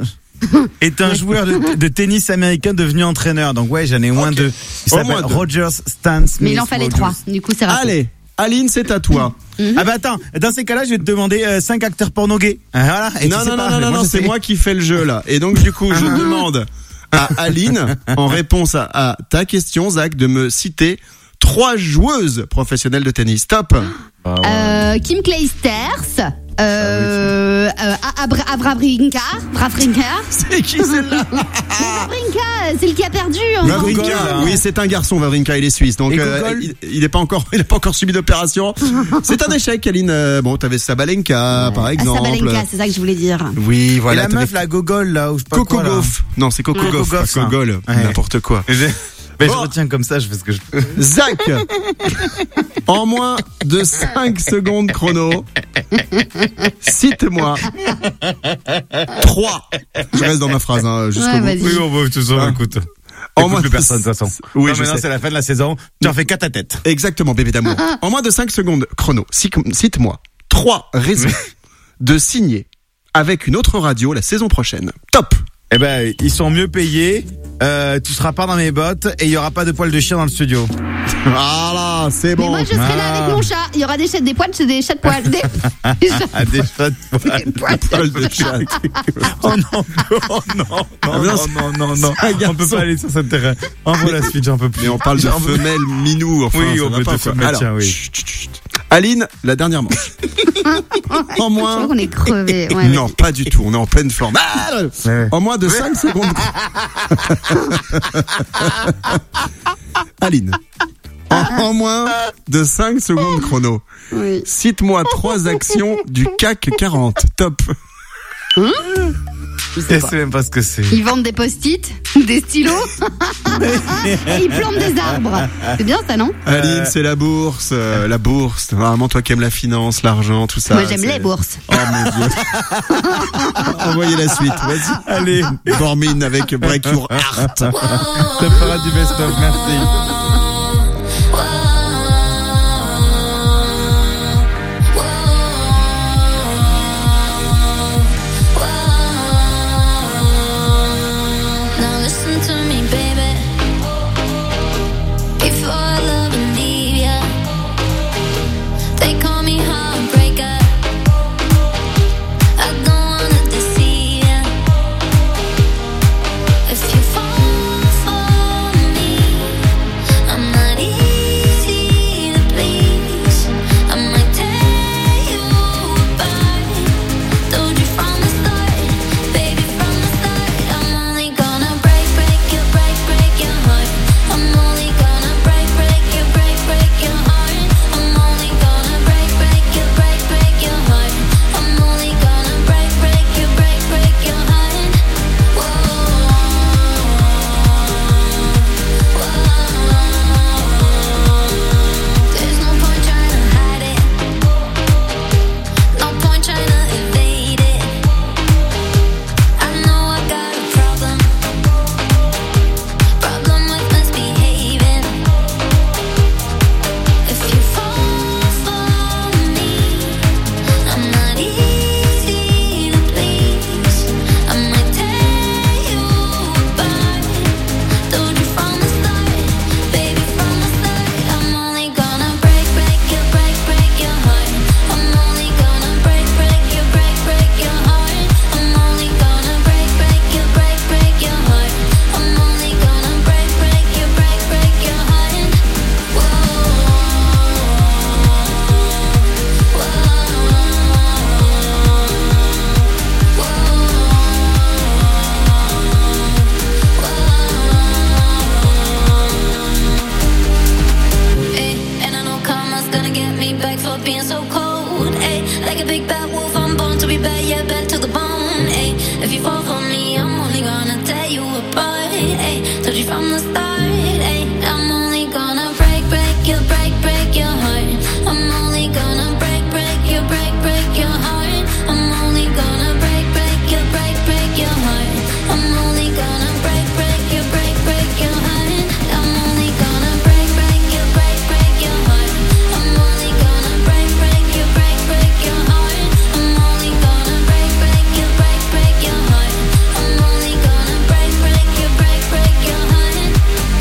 est un joueur de, de tennis américain devenu entraîneur. Donc ouais, j'en ai au moins deux. Il Au s'appelle moins deux. Rogers Stan Smith. Mais il en fallait Rogers. trois. Du coup, c'est raté. Allez, Aline, c'est à toi. Ah bah attends, dans ces cas-là, je vais te demander euh, cinq acteurs porno gays. Ah, voilà. Et Non, tu sais non, pas, non, non, mais non, moi, non, je c'est sais. moi qui fais le jeu là. Et donc du coup, je demande à Aline, en réponse à, à ta question, Zach, de me citer trois joueuses professionnelles de tennis. Top. Euh, Kim Clijsters, Euh, euh, Abra- Abravrinka, Bravrinka. C'est qui celle-là? Bravrinka, c'est le qui a perdu. Hein. Wawrinka, oui, c'est un garçon, Wawrinka, il est suisse, donc Et euh, Google il, il est pas encore, il a pas encore subi d'opération. C'est un échec, Aline. Euh, bon, t'avais Sabalenka, par Ah, exemple. Sabalenka, c'est ça que je voulais dire. Oui, Et voilà. la t'avais- meuf, la gogole, là, où je sais pas Coco quoi, là. Gauff. Non, c'est Coco Ouais. Gauff, Coco pas Gauff, ça. Gogol. Ouais. N'importe quoi. Je- Mais Bon. je retiens comme ça, je fais ce que je peux. Zach, en moins de cinq secondes chrono, cite-moi trois. Je reste dans ma phrase hein, jusqu'au Ouais, bout. vas-y. Oui, on va tout ça, Hein. écoute. En Écoute moins plus de- personne, de toute façon. Oui, Non, je maintenant, sais. c'est la fin de la saison. Tu en fais qu'à ta tête. Exactement, bébé d'amour. En moins de cinq secondes chrono, cic- cite-moi trois raisons de signer avec une autre radio la saison prochaine. Top. Eh ben, ils sont mieux payés, euh, tu seras pas dans mes bottes et il y aura pas de poils de chien dans le studio. Voilà, c'est Mais bon. moi, je serai là avec mon chat. Il y aura des chats, des poils, des chats de poils. Des, des chats. Ah, des chats de poils. Des poils. Poil de chat. Oh non, oh non, non, Ah, mais non, non, non, non, non. c'est un On peut garçon. pas aller sur ce terrain. Envoie la suite, j'en peux plus. Mais on parle de J'en peux- femelle minou, enfin. Oui, ça on va peut pas, de quoi. femelle, Alors, tiens, oui. chut, chut, chut. Aline, la dernière manche. En Je moins. crois qu'on est crevés. Ouais, Non, pas du tout. On est en pleine forme. Ah, Ouais. en moins de cinq secondes. Aline. En, en moins de cinq secondes chrono. oui. Cite-moi trois actions du C A C quarante. Top. Je sais Je pas. sais même pas ce que c'est. Ils vendent des post-it, des stylos, et ils plantent des arbres. C'est bien ça, non? Aline, c'est la bourse. euh, la bourse. Vraiment, toi qui aimes la finance, l'argent, tout ça. Moi, j'aime c'est- les bourses. Oh mon dieu. Envoyez la suite. Vas-y. Allez, Bormin avec Break Your Heart. ça fera du best-of, merci. Now listen to me, baby. Before I love and leave ya, they call me heartbreaker. I don't wanna deceive ya. If you fall for me, I'm not easy to please. I might tear you apart. Told you from the start, baby, from the start. I'm only gonna break, break you, break, break your heart. I'm only gonna break, break you, break, break your heart. I'm only gonna break, break you, break, break your heart. I'm only gonna break, break you, break, break your heart. Whoa, whoa. There's no point trying to hide it. No point trying to evade it. I know I got a problem. Problem with misbehaving. If you fall for me, I'm not easy to please. I might tear you apart. Told you from the start, baby, from the start. I'm only gonna break, break you, break, break your heart. I'm only gonna break, break you, break, break your heart. I'm only gonna break, break you, break, break your heart. I'm only gonna break, break you, break, break your heart. Whoa, Ay, and I know karma's gonna get me back for being so cold. Ay, like a big bad wolf, I'm born to be bad, yeah, bad to the bone. Ay, if you fall for me, I'm only gonna tear you apart. Ay, told you from the start. Ay, I'm only gonna break, break you, break, break your heart. I'm only gonna break, break you, break, break your heart. I'm only gonna break, break you, break, break your heart. I'm only gonna break, break you, break, break your heart. I'm only gonna break, break you, break, break your heart. I'm only gonna break, break you, break, break your heart. I'm only gonna break, break you, break, break your heart. I'm only gonna break, break you, break, break your heart.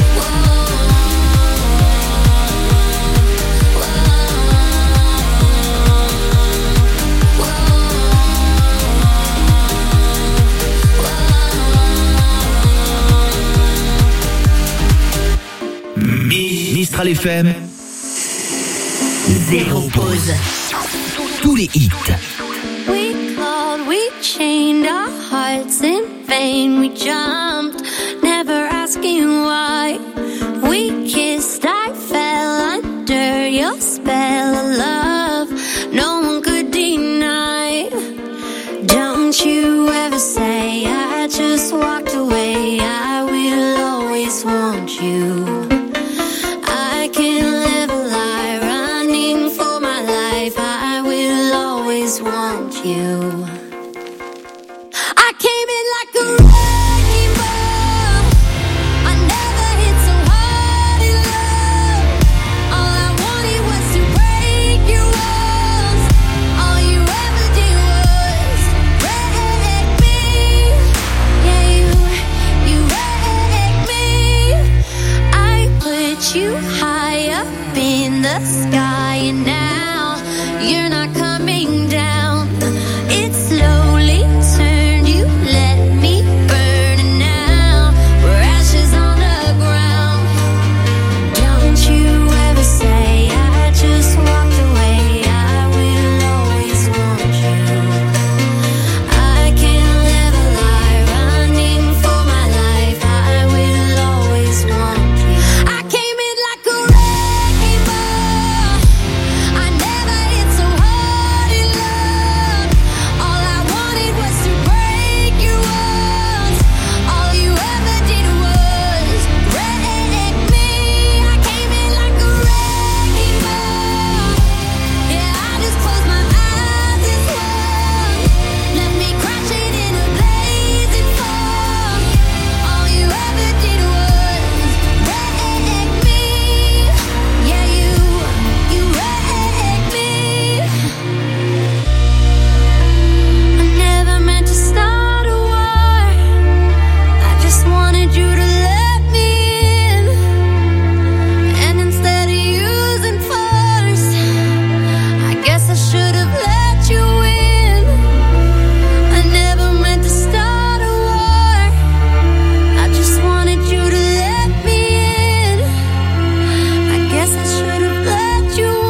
Mi- Mistral F M. Zéro pause. Tous les hits. We clawed, we chained our hearts in vain. We jumped, never asking why. We kissed, I fell under your spell of love. No one could deny. Don't you ever say I just walked away. I will always want you. I can't live a lie, running for my life. I will always want you. I came in like a wrecking ball. I never hit so hard in love. All I wanted was to break your walls. All you ever did was wreck me. Yeah, you, you wrecked me. I put you high up in the sky, and now you're not coming down. It slowly turned, you let me burn, and now we're ashes on the ground. Don't you ever say I just walked away. I will always want you. I can't live a lie, running for my life. I will always want you. I came in like a wrecking ball. I never hit so hard in love. All I wanted was to break your walls. All you ever did was wreck me. I came in like a wrecking ball. Yeah, I just closed my eyes and swung. Left me crashing in a blazing fall. All you ever did was wreck me. Yeah, you, you wrecked me. I never meant to start a war. I just wanted you to let me in. And instead of using force, I guess I should have let you in. I never meant to start a war. I just wanted you to let me in. I guess I should have let you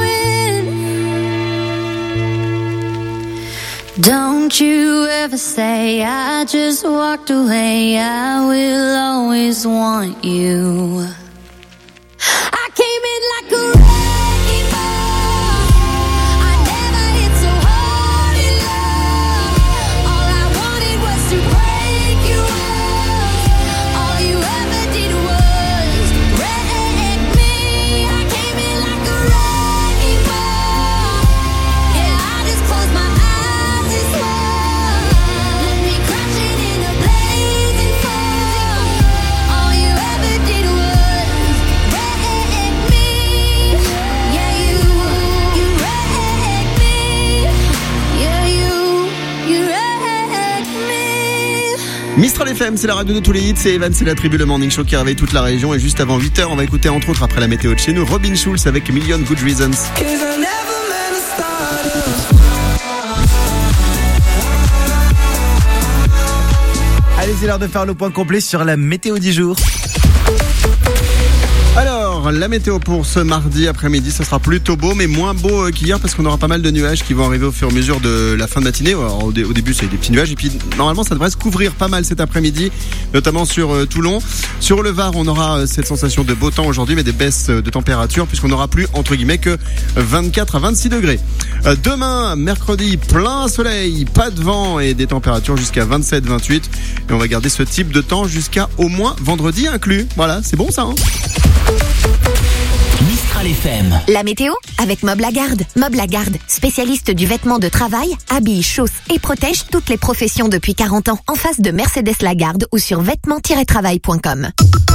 in. Don't you ever say I just walked away. I will always want you. I came in like a wrecking ball. I never hit so hard in love. All I wanted was to break your walls. All you ever did was wreck me. I came in like a wrecking ball. Yeah, I just closed my eyes and swung. Left me crashing in a blazing fall. All you ever did was wreck me. Yeah, you, you wrecked me. Yeah, you, you wrecked me. Mistral F M, c'est la radio de tous les hits, c'est Evan, c'est la tribu, le morning show qui réveille toute la région. Et juste avant huit heures, on va écouter entre autres, après la météo de chez nous, Robin Schulz avec Million Good Reasons. Allez, c'est l'heure de faire le point complet sur la météo du jour. Alors, la météo pour ce mardi après-midi, ça sera plutôt beau, mais moins beau qu'hier parce qu'on aura pas mal de nuages qui vont arriver au fur et à mesure de la fin de matinée. Alors, au, dé- au début, c'est des petits nuages et puis normalement, ça devrait se couvrir pas mal cet après-midi, notamment sur euh, Toulon. Sur le Var, on aura euh, cette sensation de beau temps aujourd'hui, mais des baisses de température puisqu'on n'aura plus, entre guillemets, que vingt-quatre à vingt-six degrés. Euh, demain, mercredi, plein soleil, pas de vent et des températures jusqu'à vingt-sept à vingt-huit. Et on va garder ce type de temps jusqu'à au moins vendredi inclus. Voilà, c'est bon ça, hein? Mistral F M. La météo avec Mob Lagarde. Mob Lagarde, spécialiste du vêtement de travail, habille, chausse et protège toutes les professions depuis quarante ans. En face de Mercedes Lagarde ou sur vêtements tiret travail point com.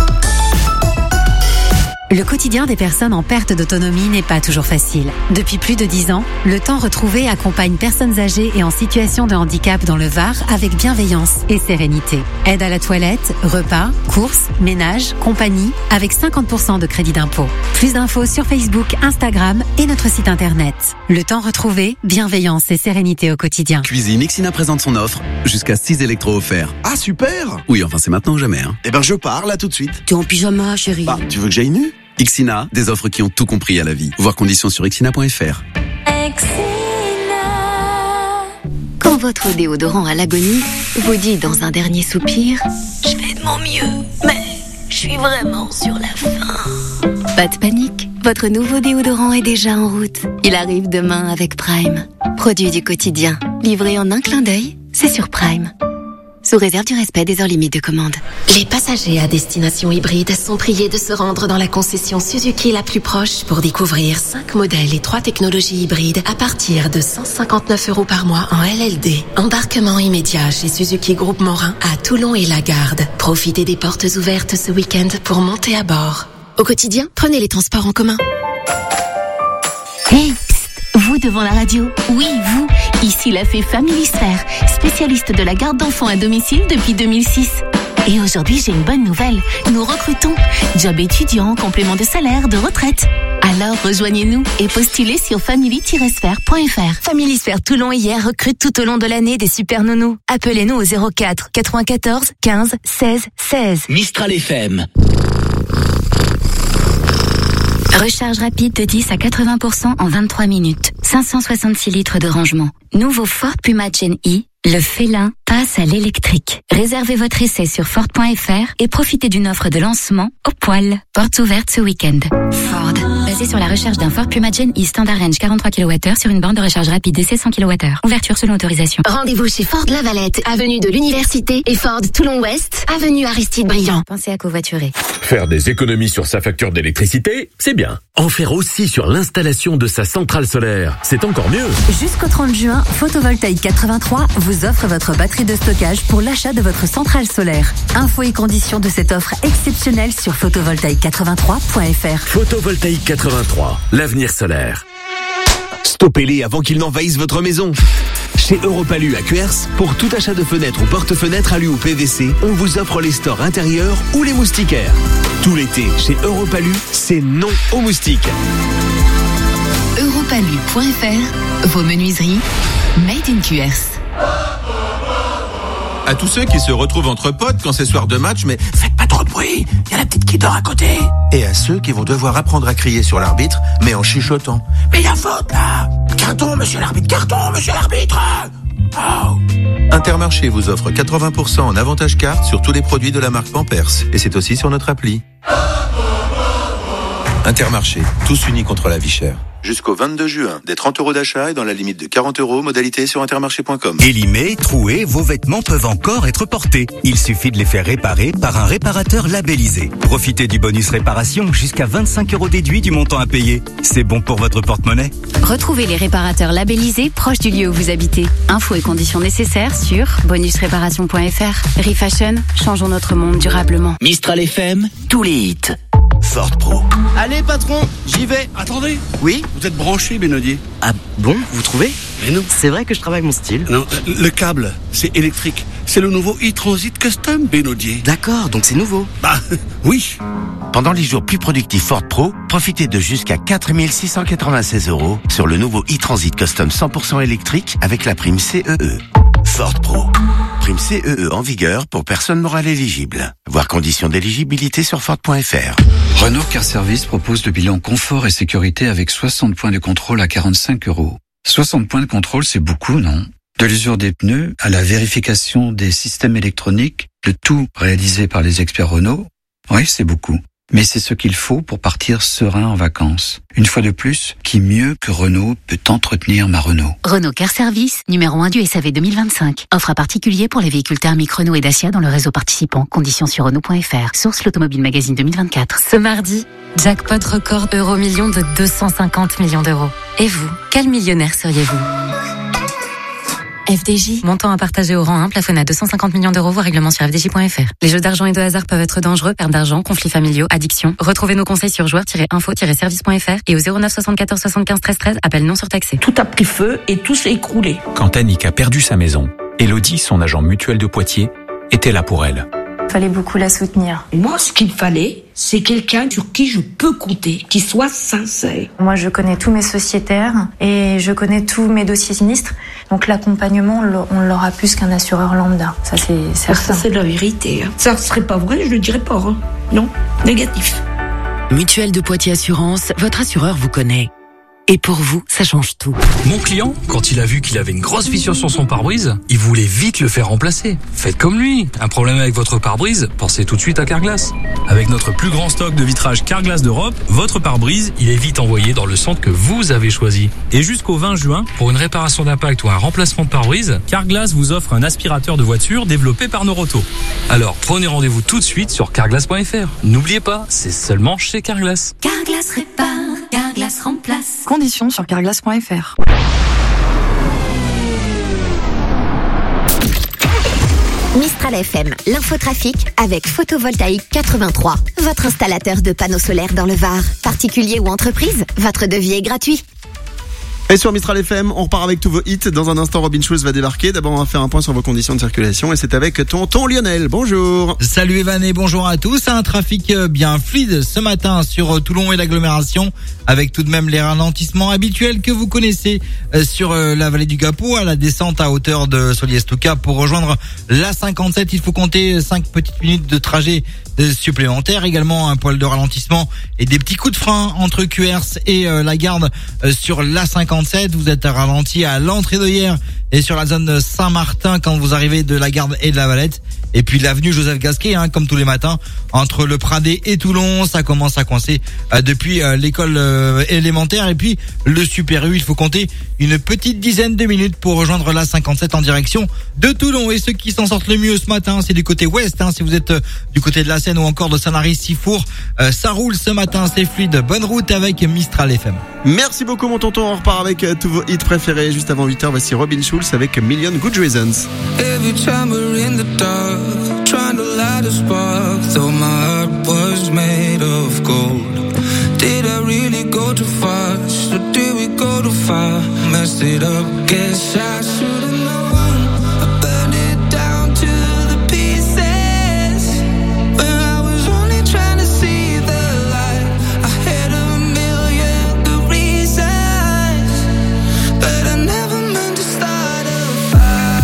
Le quotidien des personnes en perte d'autonomie n'est pas toujours facile. Depuis plus de dix ans, le temps retrouvé accompagne personnes âgées et en situation de handicap dans le Var avec bienveillance et sérénité. Aide à la toilette, repas, courses, ménage, compagnie, avec cinquante pour cent de crédit d'impôt. Plus d'infos sur Facebook, Instagram et notre site internet. Le temps retrouvé, bienveillance et sérénité au quotidien. Cuisine, Ixina présente son offre. Jusqu'à six électros offerts. Ah, super! Oui, enfin, c'est maintenant ou jamais, hein. Eh ben, je pars là tout de suite. T'es en pyjama, chérie. Bah, tu veux que j'aille nu? Ixina, des offres qui ont tout compris à la vie. Voir conditions sur ixina point f r. votre déodorant à l'agonie vous dit dans un dernier soupir « Je fais de mon mieux, mais je suis vraiment sur la fin ». Pas de panique, votre nouveau déodorant est déjà en route. Il arrive demain avec Prime. Produit du quotidien, livré en un clin d'œil, c'est sur Prime. Sous réserve du respect des heures limites de commande. Les passagers à destination hybride sont priés de se rendre dans la concession Suzuki la plus proche pour découvrir cinq modèles et trois technologies hybrides à partir de cent cinquante-neuf euros par mois en L L D. Embarquement immédiat chez Suzuki Groupe Morin à Toulon et Lagarde. Profitez des portes ouvertes ce week-end pour monter à bord. Au quotidien, prenez les transports en commun. Hey, psst, vous devant la radio. Oui, vous. Ici la fée Family Sphère, spécialiste de la garde d'enfants à domicile depuis deux mille six. Et aujourd'hui, j'ai une bonne nouvelle. Nous recrutons. Job étudiant, complément de salaire, de retraite. Alors, rejoignez-nous et postulez sur family tiret sphère point f r. Family Sphère Toulon hier recrute tout au long de l'année des super nounous. Appelez-nous au zéro quatre quatre-vingt-quatorze quinze seize seize. Mistral F M. Recharge rapide de dix à quatre-vingts pour cent en vingt-trois minutes. cinq cent soixante-six litres de rangement. Nouveau Ford Puma Gen E. Le félin passe à l'électrique. Réservez votre essai sur Ford point f r et profitez d'une offre de lancement au poil. Portes ouvertes ce week-end. Ford. Basé sur la recherche d'un Ford Puma Gen E Standard Range quarante-trois kilowattheures sur une borne de recharge rapide D C cent kilowattheures. Ouverture selon autorisation. Rendez-vous chez Ford Lavalette, avenue de l'Université, et Ford Toulon-Ouest, avenue Aristide Briand. Pensez à covoiturer. Faire des économies sur sa facture d'électricité, c'est bien. En faire aussi sur l'installation de sa centrale solaire, c'est encore mieux. Jusqu'au trente juin, Photovoltaïque quatre-vingt-trois vous offre votre batterie de stockage pour l'achat de votre centrale solaire. Infos et conditions de cette offre exceptionnelle sur photovoltaïque quatre-vingt-trois point f r. Photovoltaïque quatre-vingt-trois, l'avenir solaire. Stoppez-les avant qu'ils n'envahissent votre maison. Chez Europalu à Cuers, pour tout achat de fenêtres ou porte-fenêtres alu ou P V C, on vous offre les stores intérieurs ou les moustiquaires. Tout l'été, chez Europalu, c'est non aux moustiques. Europalu point f r, vos menuiseries, made in Cuers. À tous ceux qui se retrouvent entre potes quand c'est soir de match, mais faites pas trop de bruit, il y a la petite qui dort à côté. Et à ceux qui vont devoir apprendre à crier sur l'arbitre, mais en chuchotant. Mais il y a faute là. Carton, monsieur l'arbitre, carton, monsieur l'arbitre. Oh. Intermarché vous offre quatre-vingts pour cent en avantage carte sur tous les produits de la marque Pampers. Et c'est aussi sur notre appli. Intermarché, tous unis contre la vie chère. Jusqu'au vingt-deux juin, des trente euros d'achat et dans la limite de quarante euros, modalité sur intermarché point com. Élimés, troués, vos vêtements peuvent encore être portés. Il suffit de les faire réparer par un réparateur labellisé. Profitez du bonus réparation, jusqu'à vingt-cinq euros déduits du montant à payer. C'est bon pour votre porte-monnaie. Retrouvez les réparateurs labellisés proches du lieu où vous habitez. Infos et conditions nécessaires sur bonus réparation point f r. Refashion, changeons notre monde durablement. Mistral F M, tous les hits. Ford Pro. Allez patron, j'y vais. Attendez. Oui. Vous êtes branché, Benodier. Ah bon, vous trouvez? Mais non. C'est vrai que je travaille mon style. Non, le câble, c'est électrique. C'est le nouveau e-Transit Custom, Benodier. D'accord, donc c'est nouveau. Bah, oui. Pendant les jours plus productifs Ford Pro, profitez de jusqu'à quatre mille six cent quatre-vingt-seize euros sur le nouveau e-Transit Custom cent pour cent électrique avec la prime C E E. Ford Pro. Prime C E E en vigueur pour personnes morales éligibles. Voir conditions d'éligibilité sur Ford point f r. Renault Car Service propose le bilan confort et sécurité avec soixante points de contrôle à quarante-cinq euros. soixante points de contrôle, c'est beaucoup, non? De l'usure des pneus à la vérification des systèmes électroniques, le tout réalisé par les experts Renault. Oui, c'est beaucoup. Mais c'est ce qu'il faut pour partir serein en vacances. Une fois de plus, qui mieux que Renault peut entretenir ma Renault? Renault Car Service, numéro un du S A V deux mille vingt-cinq. Offre à particulier pour les véhicules thermiques Renault et Dacia dans le réseau participant. Conditions sur Renault point f r. Source l'Automobile Magazine deux mille vingt-quatre. Ce mardi, jackpot record euro million de deux cent cinquante millions d'euros. Et vous, quel millionnaire seriez-vous? F D J, montant à partager au rang un, plafonné à deux cent cinquante millions d'euros, voire règlement sur f d j point f r. Les jeux d'argent et de hasard peuvent être dangereux, perte d'argent, conflits familiaux, addiction. Retrouvez nos conseils sur joueurs tiret info tiret service point f r et au zéro neuf soixante-quatorze soixante-quinze treize treize, appel non surtaxé. Tout a pris feu et tout s'est écroulé. Quand Annick a perdu sa maison, Elodie, son agent mutuel de Poitiers, était là pour elle. Il fallait beaucoup la soutenir. Moi, ce qu'il fallait, c'est quelqu'un sur qui je peux compter, qui soit sincère. Moi, je connais tous mes sociétaires et je connais tous mes dossiers sinistres. Donc l'accompagnement, on l'aura plus qu'un assureur lambda. Ça, c'est certain. Ça, c'est la vérité. Hein. Ça serait pas vrai, je le dirais pas. Hein. Non, négatif. Mutuelle de Poitiers Assurance, votre assureur vous connaît. Et pour vous, ça change tout. Mon client, quand il a vu qu'il avait une grosse fissure sur son pare-brise, il voulait vite le faire remplacer. Faites comme lui. Un problème avec votre pare-brise, pensez tout de suite à Carglass. Avec notre plus grand stock de vitrage Carglass d'Europe, votre pare-brise, il est vite envoyé dans le centre que vous avez choisi. Et jusqu'au vingt juin, pour une réparation d'impact ou un remplacement de pare-brise, Carglass vous offre un aspirateur de voiture développé par Noroto. Alors, prenez rendez-vous tout de suite sur carglass point f r. N'oubliez pas, c'est seulement chez Carglass. Carglass répare, Carglass remplace. Conditions sur carglass point f r. Mistral F M, l'infotrafic avec Photovoltaïque quatre-vingt-trois. Votre installateur de panneaux solaires dans le Var. Particulier ou entreprise, votre devis est gratuit. Et sur Mistral F M, on repart avec tous vos hits. Dans un instant, Robin Schulz va débarquer. D'abord, on va faire un point sur vos conditions de circulation. Et c'est avec tonton Lionel. Bonjour. Salut Evan et bonjour à tous. Un trafic bien fluide ce matin sur Toulon et l'agglomération, avec tout de même les ralentissements habituels que vous connaissez sur la vallée du Capot, à la descente à hauteur de Soliez-Touca. Pour rejoindre l'A cinquante-sept, il faut compter cinq petites minutes de trajet supplémentaires. Également un poil de ralentissement et des petits coups de frein entre Cuers et la Garde sur l'A cinquante-sept. Vous êtes ralenti à l'entrée de hier et sur la zone Saint-Martin quand vous arrivez de la Garde et de la Valette. Et puis l'avenue Joseph Gasquet, hein, comme tous les matins, entre le Pradé et Toulon, ça commence à coincer euh, depuis euh, l'école euh, élémentaire. Et puis le Super U, il faut compter une petite dizaine de minutes pour rejoindre la cinquante-sept en direction de Toulon. Et ceux qui s'en sortent le mieux ce matin, c'est du côté ouest, hein, si vous êtes euh, du côté de la Seine ou encore de Sanary-Sifour, euh, ça roule ce matin, c'est fluide. Bonne route avec Mistral F M. Merci beaucoup mon tonton, on repart avec euh, tous vos hits préférés. Juste avant huit heures, voici Robin Schulz avec Million Good Reasons. Every time we're in the dark, trying to light a spark, though my heart was made of gold. Did I really go too fast, or did we go too far? Messed it up, guess I should've known. I burned it down to the pieces, when I was only trying to see the light. I had a million good reasons, but I never meant to start a fire.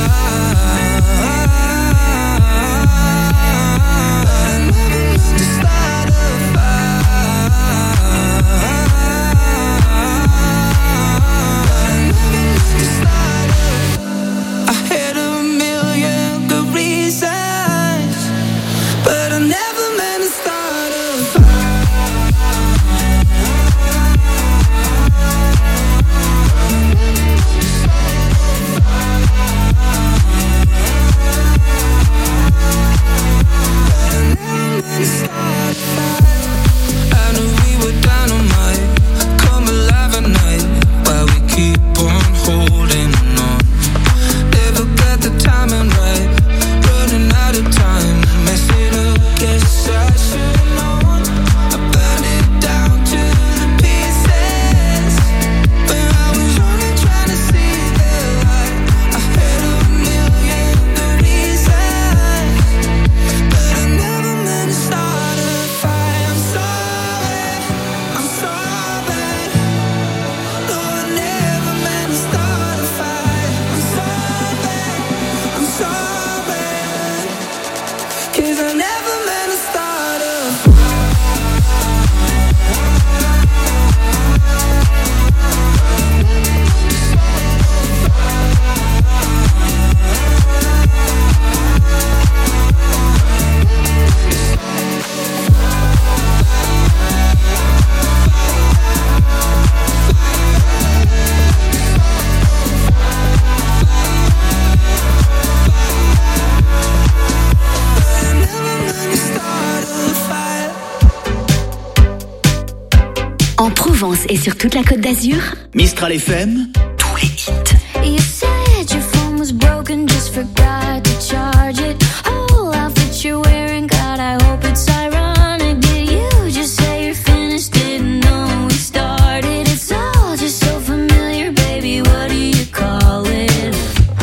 En Provence et sur toute la Côte d'Azur, Mistral F M, tous les hits. You said your phone was broken, just forgot to charge it. Oh, outfit you're wearing, God, I hope it's ironic. Did you just say you're finished? Didn't know we started. It's all just so familiar, baby. What do you call it?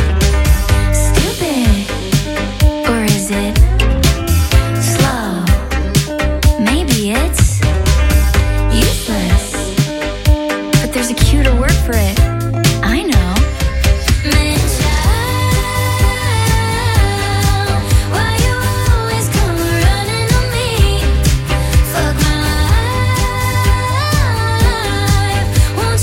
Stupid, or is it slow? Maybe it's useless, but there's a cuter word for it. I know. Won't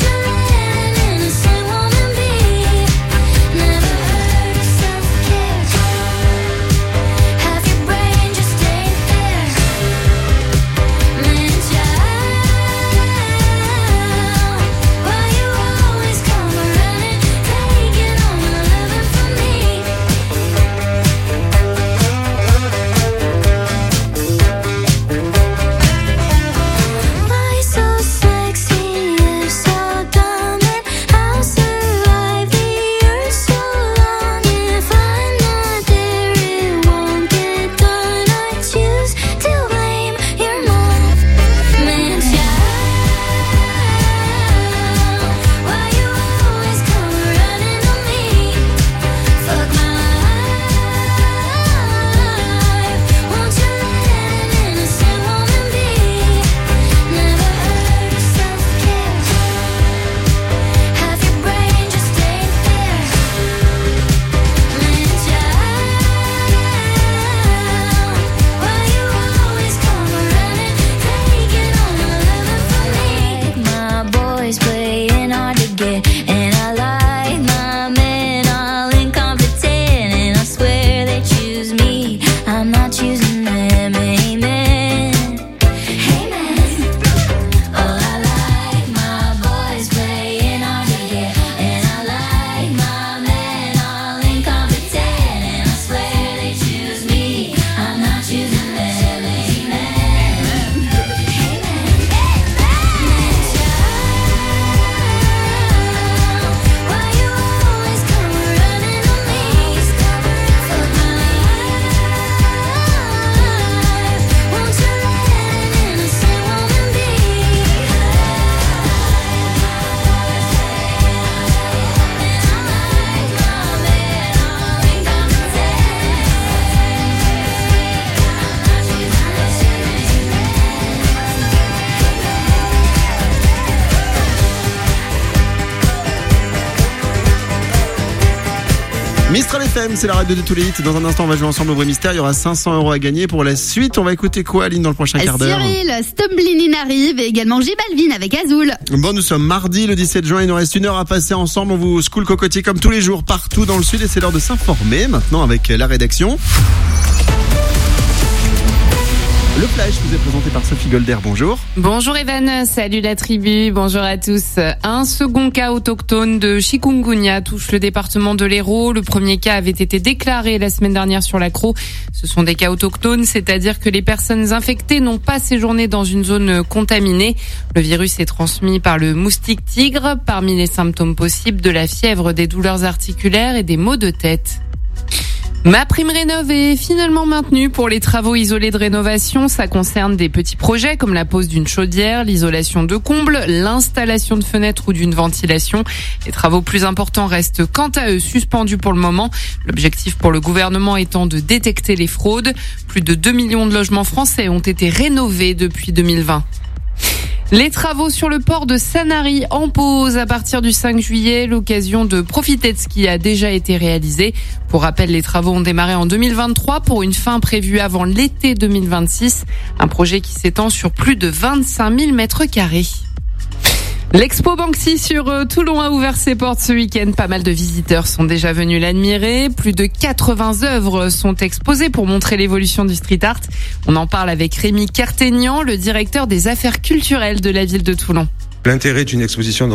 get. And I like my men all incompetent, and I swear they choose me, I'm not choosing them. Amen, amen. Oh, I like my boys playing hard to get, and I like my men all incompetent, and I swear they choose me, I'm not choosing them. Amen, why you always come running on me? Covering for my life. Won't you let an innocent woman be? Mistral F M, c'est la radio de tous les hits. Dans un instant, on va jouer ensemble au vrai mystère. Il y aura cinq cents euros à gagner. Pour la suite, on va écouter quoi, Aline, dans le prochain quart d'heure? Cyril, Stumbling arrive et également J Balvin avec Azul. Bon, nous sommes mardi, le dix-sept juin. Il nous reste une heure à passer ensemble. On vous school cocotier comme tous les jours, partout dans le sud. Et c'est l'heure de s'informer maintenant avec la rédaction. Le flash vous est présenté par Sophie Golder. Bonjour. Bonjour Evan, salut la tribu, bonjour à tous. Un second cas autochtone de chikungunya touche le département de l'Hérault. Le premier cas avait été déclaré la semaine dernière sur l'Accro. Ce sont des cas autochtones, c'est-à-dire que les personnes infectées n'ont pas séjourné dans une zone contaminée. Le virus est transmis par le moustique tigre. Parmi les symptômes possibles, de la fièvre, des douleurs articulaires et des maux de tête. Ma prime rénov est finalement maintenue pour les travaux isolés de rénovation. Ça concerne des petits projets comme la pose d'une chaudière, l'isolation de combles, l'installation de fenêtres ou d'une ventilation. Les travaux plus importants restent quant à eux suspendus pour le moment. L'objectif pour le gouvernement étant de détecter les fraudes. Plus de deux millions de logements français ont été rénovés depuis deux mille vingt. Les travaux sur le port de Sanary en pause à partir du cinq juillet, l'occasion de profiter de ce qui a déjà été réalisé. Pour rappel, les travaux ont démarré en deux mille vingt-trois pour une fin prévue avant l'été deux mille vingt-six. Un projet qui s'étend sur plus de vingt-cinq mille mètres carrés. L'Expo Banksy sur Toulon a ouvert ses portes ce week-end. Pas mal de visiteurs sont déjà venus l'admirer. Plus de quatre-vingts œuvres sont exposées pour montrer l'évolution du street art. On en parle avec Rémi Kerténian, le directeur des affaires culturelles de la ville de Toulon. L'intérêt d'une exposition